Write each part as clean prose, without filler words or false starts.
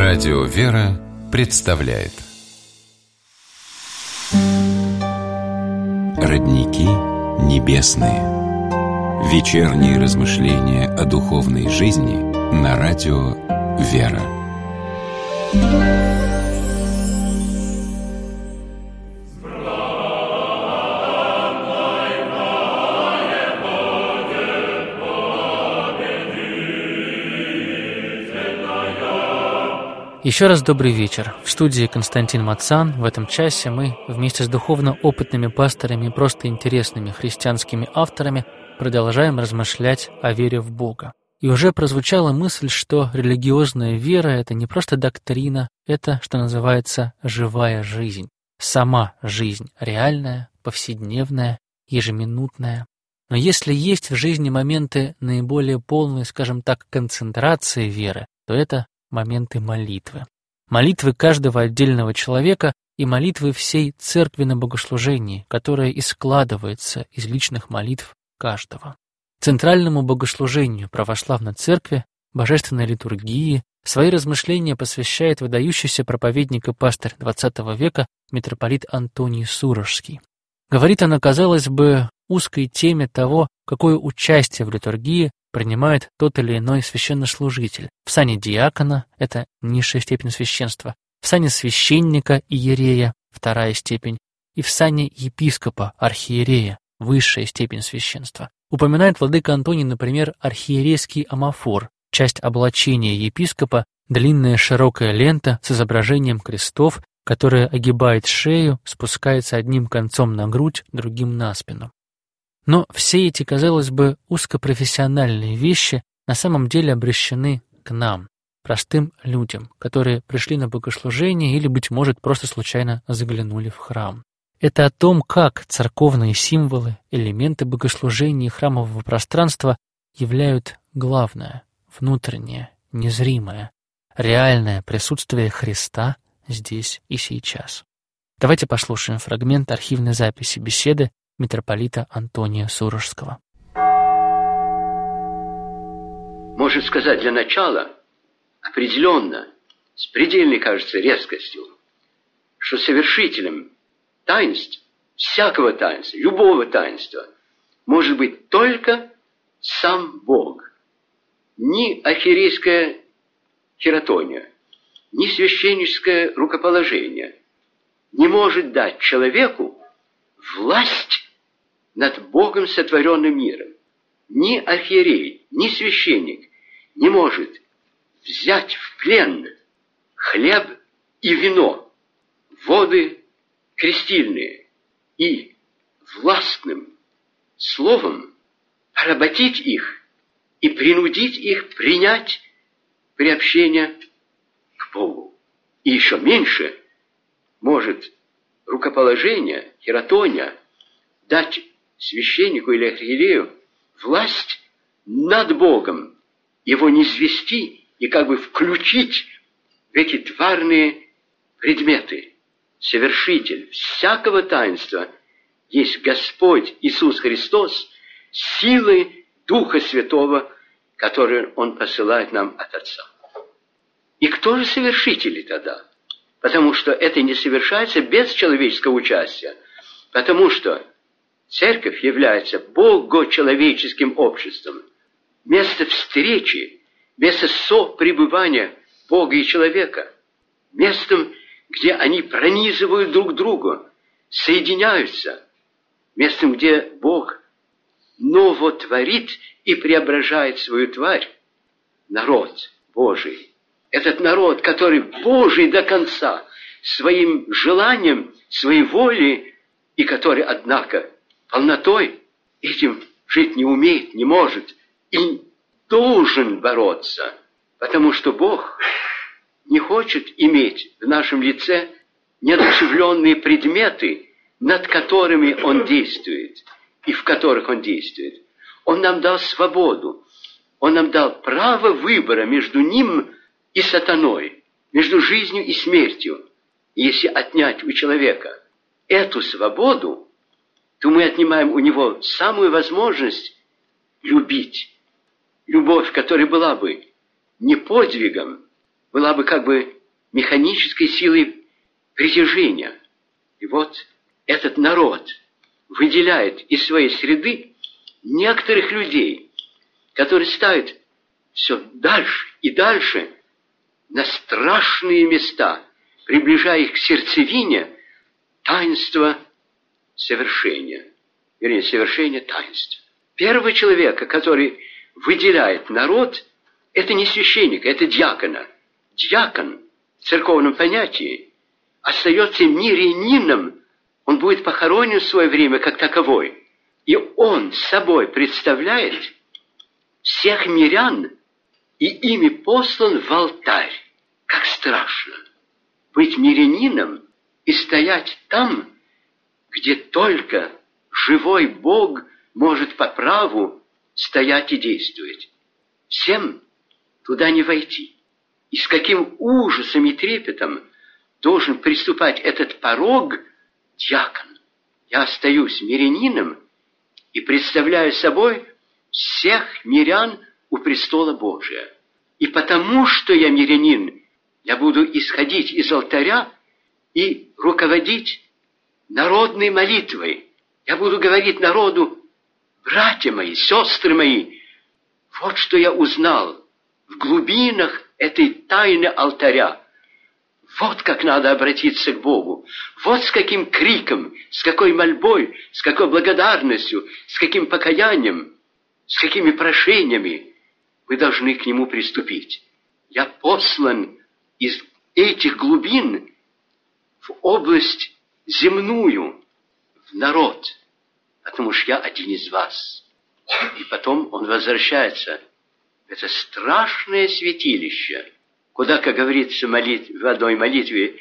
Радио «Вера» представляет Родники небесные. Вечерние размышления о духовной жизни на радио «Вера». Еще раз добрый вечер. В студии Константин Мацан. В этом часе мы вместе с духовно опытными пасторами и просто интересными христианскими авторами продолжаем размышлять о вере в Бога. И уже прозвучала мысль, что религиозная вера – это не просто доктрина, это, что называется, живая жизнь. Сама жизнь реальная, повседневная, ежеминутная. Но если есть в жизни моменты наиболее полной, скажем так, концентрации веры, то это моменты молитвы. Молитвы каждого отдельного человека и молитвы всей церкви на богослужении, которая и складывается из личных молитв каждого. Центральному богослужению православной церкви, божественной литургии, свои размышления посвящает выдающийся проповедник и пастырь XX века митрополит Антоний Сурожский. Говорит она, казалось бы, узкой теме того, какое участие в литургии принимает тот или иной священнослужитель. В сане диакона – это низшая степень священства, в сане священника иерея – вторая степень, и в сане епископа, архиерея – высшая степень священства. Упоминает владыка Антоний, например, архиерейский амафор, часть облачения епископа, длинная широкая лента с изображением крестов, которая огибает шею, спускается одним концом на грудь, другим на спину. Но все эти, казалось бы, узкопрофессиональные вещи на самом деле обращены к нам, простым людям, которые пришли на богослужение или, быть может, просто случайно заглянули в храм. Это о том, как церковные символы, элементы богослужения и храмового пространства являют главное, внутреннее, незримое, реальное присутствие Христа здесь и сейчас. Давайте послушаем фрагмент архивной записи беседы митрополита Антония Сурожского. Может сказать для начала определенно, с предельной, кажется, резкостью, что совершителем таинств, всякого таинства, любого таинства, может быть только сам Бог. Ни архиерейская хератония, ни священническое рукоположение не может дать человеку власть над Богом сотворенным миром. Ни архиерей, ни священник не может взять в плен хлеб и вино, воды крестильные, и властным словом поработить их и принудить их принять приобщение к Богу. И еще меньше может рукоположение, хератония, дать священнику или архиерею власть над Богом, его низвести и как бы включить в эти тварные предметы. Совершитель всякого таинства есть Господь Иисус Христос, силой Духа Святого, который Он посылает нам от Отца. И кто же совершители тогда? Потому что это не совершается без человеческого участия. Потому что Церковь является богочеловеческим обществом. Место встречи, место сопребывания Бога и человека. Местом, где они пронизывают друг друга, соединяются. Местом, где Бог новотворит и преображает свою тварь. Народ Божий. Этот народ, который Божий до конца, своим желанием, своей волей, и который, однако, полнотой этим жить не умеет, не может и должен бороться, потому что Бог не хочет иметь в нашем лице неодушевленные предметы, над которыми Он действует и в которых Он действует. Он нам дал свободу, Он нам дал право выбора между Ним и сатаной, между жизнью и смертью. И если отнять у человека эту свободу, то мы отнимаем у него самую возможность любить. Любовь, которая была бы не подвигом, была бы как бы механической силой притяжения. И вот этот народ выделяет из своей среды некоторых людей, которые ставят все дальше и дальше на страшные места, приближая их к сердцевине таинства совершения. Вернее, совершения таинства. Первого человека, который выделяет народ, это не священник, это диакона. Диакон в церковном понятии остается мирянином, он будет похоронен в свое время как таковой. И он с собой представляет всех мирян и ими послан в алтарь. Как страшно быть мирянином и стоять там, где только живой Бог может по праву стоять и действовать. Всем туда не войти. И с каким ужасом и трепетом должен приступать этот порог диакон. Я остаюсь мирянином и представляю собой всех мирян у престола Божия. И потому, что я мирянин, я буду исходить из алтаря и руководить народной молитвой. Я буду говорить народу: братья мои, сестры мои, вот что я узнал в глубинах этой тайны алтаря. Вот как надо обратиться к Богу. Вот с каким криком, с какой мольбой, с какой благодарностью, с каким покаянием, с какими прошениями вы должны к Нему приступить. Я послан из этих глубин в область земную, в народ, потому что я один из вас. И потом он возвращается в это страшное святилище, куда, как говорится в одной молитве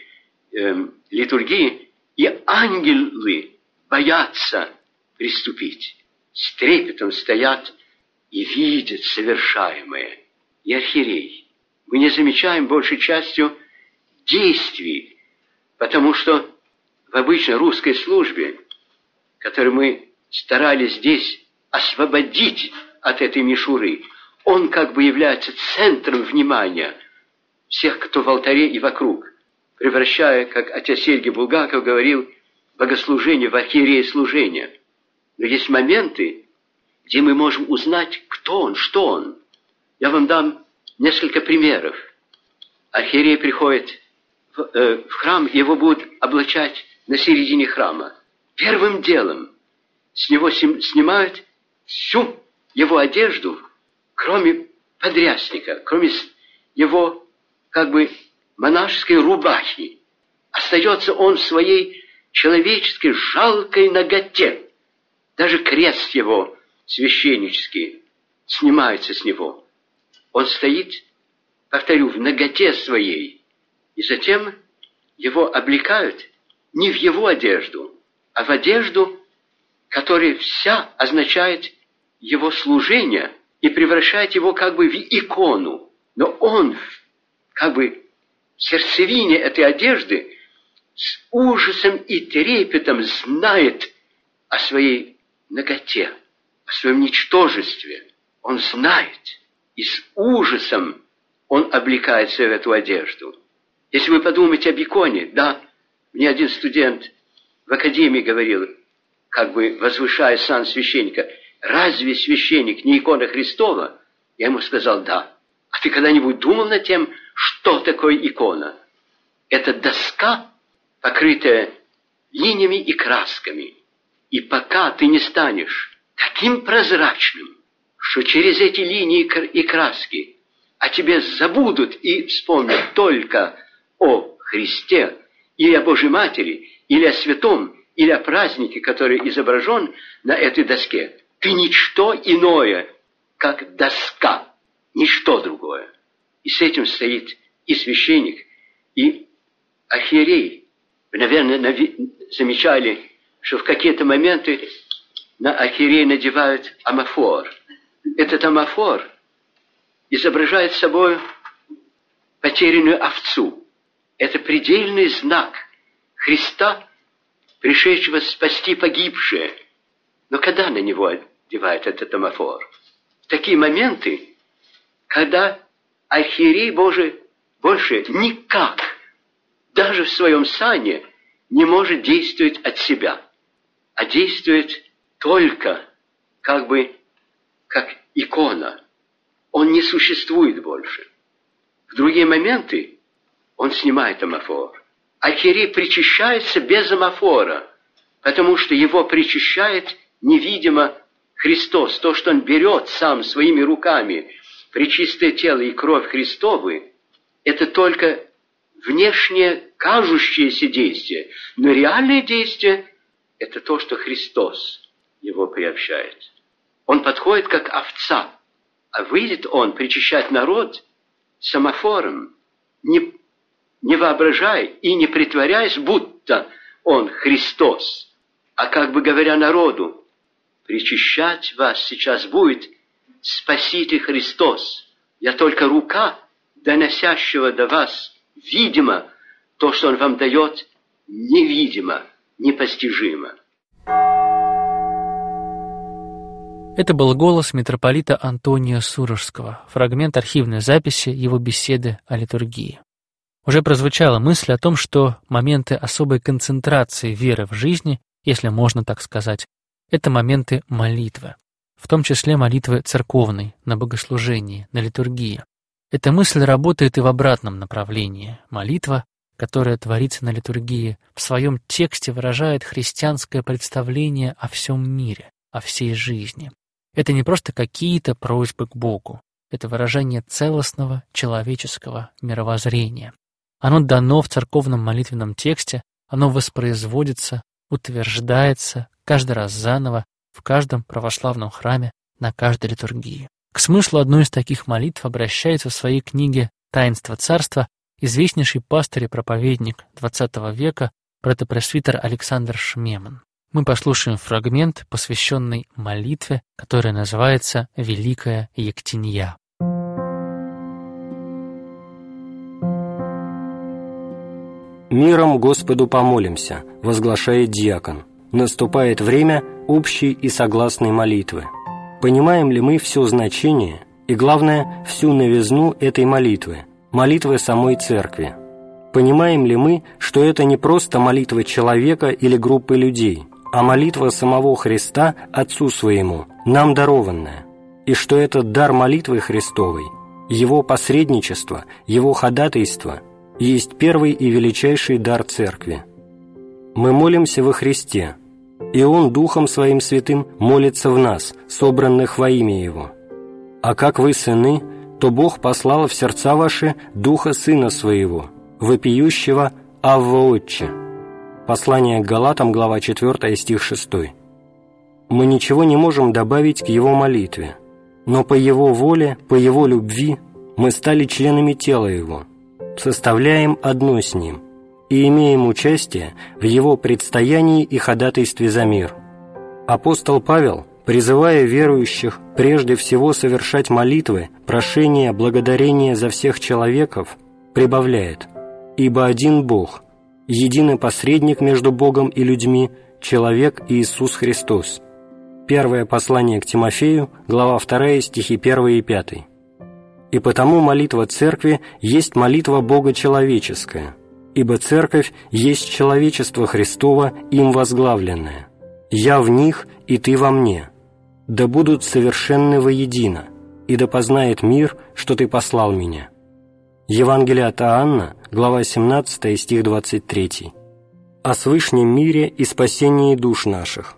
литургии, и ангелы боятся приступить. С трепетом стоят и видят совершаемое. И архиерей. Мы не замечаем большей частью действий, потому что в обычной русской службе, которую мы старались здесь освободить от этой мишуры, он как бы является центром внимания всех, кто в алтаре и вокруг, превращая, как отец Сергий Булгаков говорил, богослужение в архиерееслужение. Но есть моменты, где мы можем узнать, кто он, что он. Я вам дам несколько примеров. Архиерей приходит в храм, его будут облачать на середине храма. Первым делом с него снимают всю его одежду, кроме подрясника, кроме его как бы монашеской рубахи. Остается он в своей человеческой жалкой наготе. Даже крест его священнический снимается с него. Он стоит, повторю, в наготе своей. И затем его облекают не в его одежду, а в одежду, которая вся означает его служение и превращает его как бы в икону. Но он как бы в сердцевине этой одежды с ужасом и трепетом знает о своей наготе, о своем ничтожестве. Он знает, и с ужасом он облекается в эту одежду. Если вы подумаете об иконе, да, мне один студент в академии говорил, как бы возвышая сан священника: разве священник не икона Христова? Я ему сказал: да. А ты когда-нибудь думал над тем, что такое икона? Это доска, покрытая линиями и красками. И пока ты не станешь таким прозрачным, что через эти линии и краски о тебе забудут и вспомнят только о Христе, или о Божьей Матери, или о святом, или о празднике, который изображен на этой доске, ты ничто иное, как доска, ничто другое. И с этим стоит и священник, и архиерей. Вы, наверное, замечали, что в какие-то моменты на архиерей надевают амафор. Этот амафор изображает собой потерянную овцу. Это предельный знак Христа, пришедшего спасти погибшее. Но когда на него одевают этот амафор? В такие моменты, когда архиерей Божий больше никак, даже в своем сане, не может действовать от себя, а действует только как икона. Он не существует больше. В другие моменты он снимает амофор. А Кирий причащается без амофора, потому что его причащает невидимо Христос. То, что он берет сам своими руками, пречистое тело и кровь Христовы, это только внешнее кажущееся действие. Но реальное действие – это то, что Христос его приобщает. Он подходит как овца, а выйдет он причащать народ с амофором, не воображая и не притворяясь, будто он Христос, а как бы говоря народу: причащать вас сейчас будет Спаситель Христос. Я только рука, доносящего до вас, видимо, то, что Он вам дает, невидимо, непостижимо. Это был голос митрополита Антония Сурожского, фрагмент архивной записи его беседы о литургии. Уже прозвучала мысль о том, что моменты особой концентрации веры в жизни, если можно так сказать, это моменты молитвы, в том числе молитвы церковной, на богослужении, на литургии. Эта мысль работает и в обратном направлении. Молитва, которая творится на литургии, в своем тексте выражает христианское представление о всем мире, о всей жизни. Это не просто какие-то просьбы к Богу, это выражение целостного человеческого мировоззрения. Оно дано в церковном молитвенном тексте, оно воспроизводится, утверждается каждый раз заново в каждом православном храме на каждой литургии. К смыслу одной из таких молитв обращается в своей книге «Таинство царства» известнейший пастырь и проповедник XX века протопресвитер Александр Шмеман. Мы послушаем фрагмент, посвященный молитве, которая называется «Великая Ектинья». «Миром Господу помолимся», — возглашает диакон. Наступает время общей и согласной молитвы. Понимаем ли мы все значение и, главное, всю новизну этой молитвы, молитвы самой Церкви? Понимаем ли мы, что это не просто молитва человека или группы людей, а молитва самого Христа Отцу Своему, нам дарованная, и что этот дар молитвы Христовой, Его посредничество, Его ходатайство есть первый и величайший дар Церкви? Мы молимся во Христе, и Он Духом Своим Святым молится в нас, собранных во имя Его. А как вы сыны, то Бог послал в сердца ваши Духа Сына Своего, вопиющего «Авва, Отче». Послание к Галатам, глава 4, стих 6. Мы ничего не можем добавить к Его молитве, но по Его воле, по Его любви мы стали членами тела Его, составляем одно с Ним и имеем участие в Его предстоянии и ходатайстве за мир. Апостол Павел, призывая верующих прежде всего совершать молитвы, прошения, благодарения за всех человеков, прибавляет: «Ибо один Бог, единый посредник между Богом и людьми, человек Иисус Христос». Первое послание к Тимофею, глава 2, стихи 1 и 5. И потому молитва Церкви есть молитва Бога человеческая, ибо Церковь есть человечество Христово, им возглавленное. «Я в них, и ты во мне. Да будут совершенны воедино, и да познает мир, что ты послал меня». Евангелие от Иоанна, глава 17, стих 23. «О свышнем мире и спасении душ наших».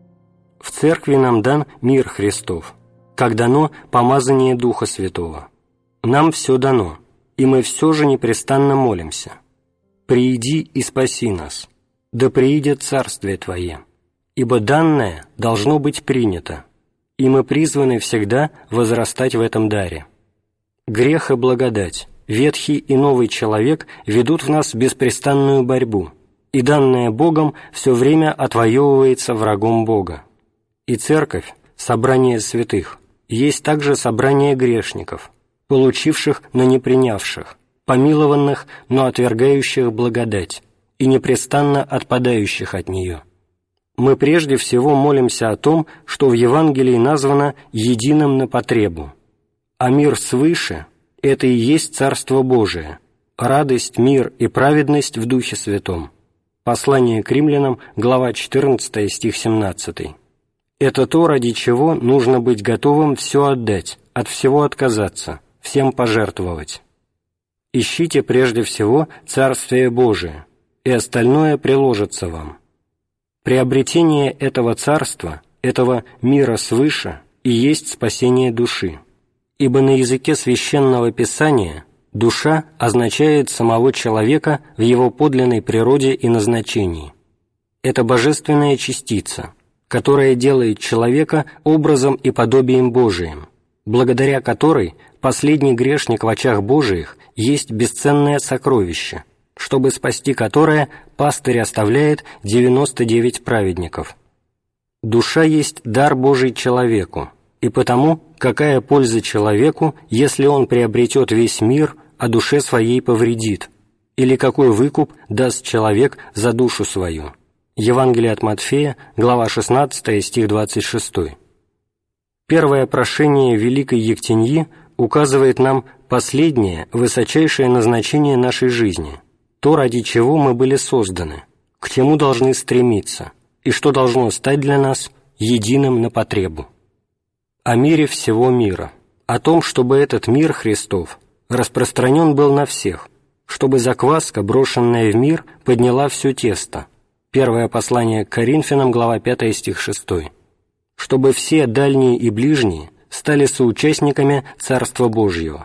В Церкви нам дан мир Христов, как дано помазание Духа Святого. Нам все дано, и мы все же непрестанно молимся: «Прииди и спаси нас, да приидет Царствие Твое», ибо данное должно быть принято, и мы призваны всегда возрастать в этом даре. Грех и благодать, ветхий и новый человек ведут в нас беспрестанную борьбу, и данное Богом все время отвоевывается врагом Бога. И Церковь, собрание святых, есть также собрание грешников, получивших, но не принявших, помилованных, но отвергающих благодать, и непрестанно отпадающих от нее. Мы прежде всего молимся о том, что в Евангелии названо «единым на потребу», а мир свыше – это и есть Царство Божие, радость, мир и праведность в Духе Святом. Послание к римлянам, глава 14, стих 17. Это то, ради чего нужно быть готовым все отдать, от всего отказаться, всем пожертвовать. Ищите прежде всего Царствие Божие, и остальное приложится вам. Приобретение этого Царства, этого мира свыше, и есть спасение души. Ибо на языке Священного Писания душа означает самого человека в его подлинной природе и назначении. Это божественная частица, которая делает человека образом и подобием Божиим, благодаря которой последний грешник в очах Божиих есть бесценное сокровище, чтобы спасти которое пастырь оставляет 99 праведников. Душа есть дар Божий человеку, и потому какая польза человеку, если он приобретет весь мир, а душе своей повредит, или какой выкуп даст человек за душу свою? Евангелие от Матфея, глава 16, стих 26. Первое прошение Великой Ектеньи указывает нам последнее, высочайшее назначение нашей жизни, то, ради чего мы были созданы, к чему должны стремиться, и что должно стать для нас единым на потребу. О мире всего мира, о том, чтобы этот мир Христов распространен был на всех, чтобы закваска, брошенная в мир, подняла все тесто. Первое послание к Коринфянам, глава 5, стих 6. Чтобы все дальние и ближние стали соучастниками Царства Божьего.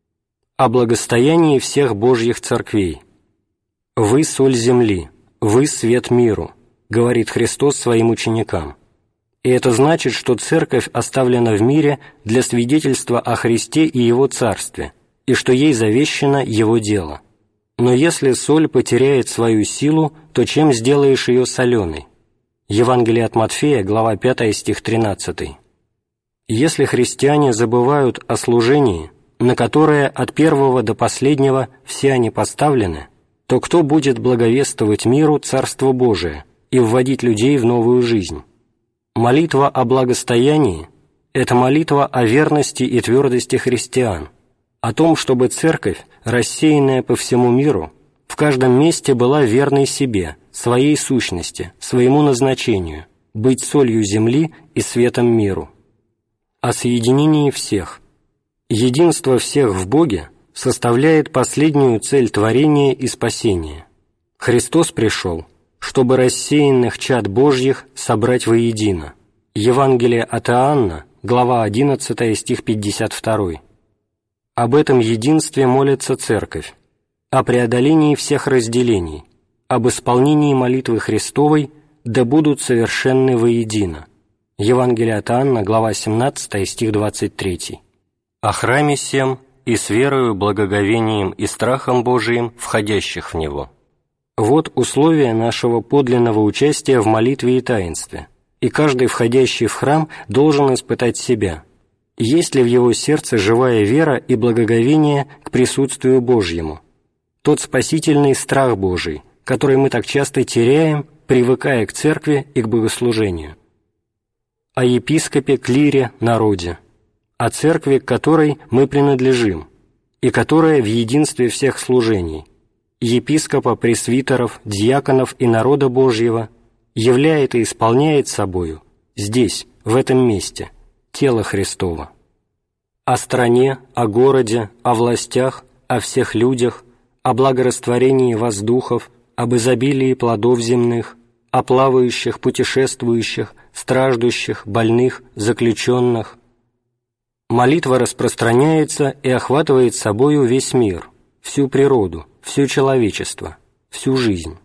О благостоянии всех Божьих церквей. «Вы соль земли, вы свет миру», говорит Христос своим ученикам. И это значит, что Церковь оставлена в мире для свидетельства о Христе и Его Царстве, и что ей завещено Его дело. Но если соль потеряет свою силу, то чем сделаешь ее соленой? Евангелие от Матфея, глава 5, стих 13. Если христиане забывают о служении, на которое от первого до последнего все они поставлены, то кто будет благовествовать миру Царство Божие и вводить людей в новую жизнь? Молитва о благостоянии – это молитва о верности и твердости христиан, о том, чтобы Церковь, рассеянная по всему миру, в каждом месте была верной себе, своей сущности, своему назначению, быть солью земли и светом миру. О соединении всех. Единство всех в Боге составляет последнюю цель творения и спасения. Христос пришел, чтобы рассеянных чад Божьих собрать воедино. Евангелие от Иоанна, глава 11, стих 52. Об этом единстве молится Церковь, о преодолении всех разделений, об исполнении молитвы Христовой, да будут совершенны воедино. Евангелие от Иоанна, глава 17, стих 23. О храме сем и с верою, благоговением и страхом Божиим, входящих в него. Вот условия нашего подлинного участия в молитве и таинстве, и каждый входящий в храм должен испытать себя, есть ли в его сердце живая вера и благоговение к присутствию Божьему, тот спасительный страх Божий, который мы так часто теряем, привыкая к церкви и к богослужению. О епископе, клире, народе, о церкви, к которой мы принадлежим, и которая в единстве всех служений, епископа, пресвитеров, диаконов и народа Божьего, являет и исполняет собою здесь, в этом месте, тело Христово. О стране, о городе, о властях, о всех людях, о благорастворении воздухов, об изобилии плодов земных, о плавающих, путешествующих, страждущих, больных, заключенных. Молитва распространяется и охватывает собою весь мир, всю природу, все человечество, всю жизнь.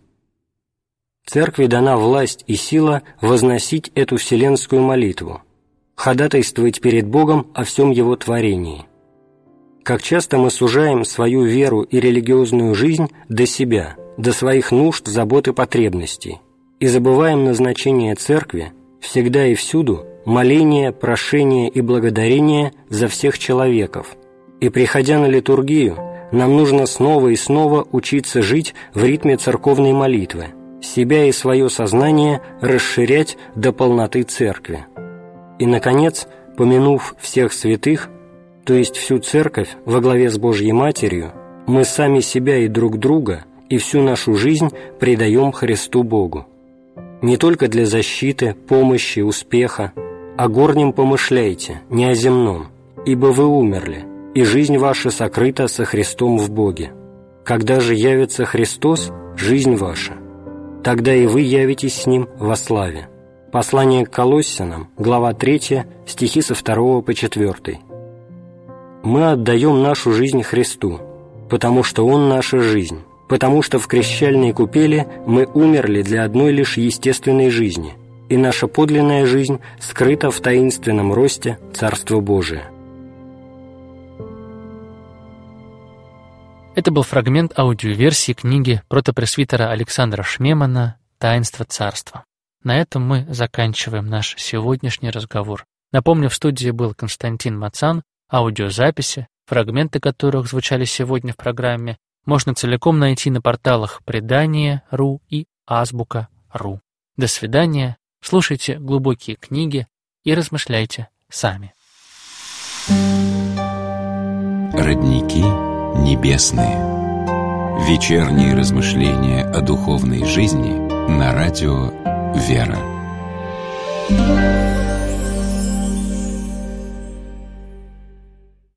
Церкви дана власть и сила возносить эту вселенскую молитву, ходатайствовать перед Богом о всем Его творении. Как часто мы сужаем свою веру и религиозную жизнь до себя, до своих нужд, забот и потребностей, и забываем назначение Церкви всегда и всюду моление, прошение и благодарение за всех человеков, и, приходя на литургию, нам нужно снова и снова учиться жить в ритме церковной молитвы, себя и свое сознание расширять до полноты Церкви. И, наконец, помянув всех святых, то есть всю Церковь во главе с Божьей Матерью, мы сами себя и друг друга и всю нашу жизнь предаем Христу Богу. Не только для защиты, помощи, успеха, о горнем помышляйте, не о земном, ибо вы умерли, и жизнь ваша сокрыта со Христом в Боге. Когда же явится Христос, жизнь ваша, тогда и вы явитесь с Ним во славе». Послание к Колоссянам, глава 3, стихи со 2 по 4. Мы отдаем нашу жизнь Христу, потому что Он наша жизнь, потому что в крещальной купели мы умерли для одной лишь естественной жизни, и наша подлинная жизнь скрыта в таинственном росте Царства Божия. Это был фрагмент аудиоверсии книги протопресвитера Александра Шмемана «Таинство Царства». На этом мы заканчиваем наш сегодняшний разговор. Напомню, в студии был Константин Мацан. Аудиозаписи, фрагменты которых звучали сегодня в программе, можно целиком найти на порталах Предание.ру и Азбука.ру. До свидания, слушайте глубокие книги и размышляйте сами. Родники небесные. Вечерние размышления о духовной жизни на радио «Вера».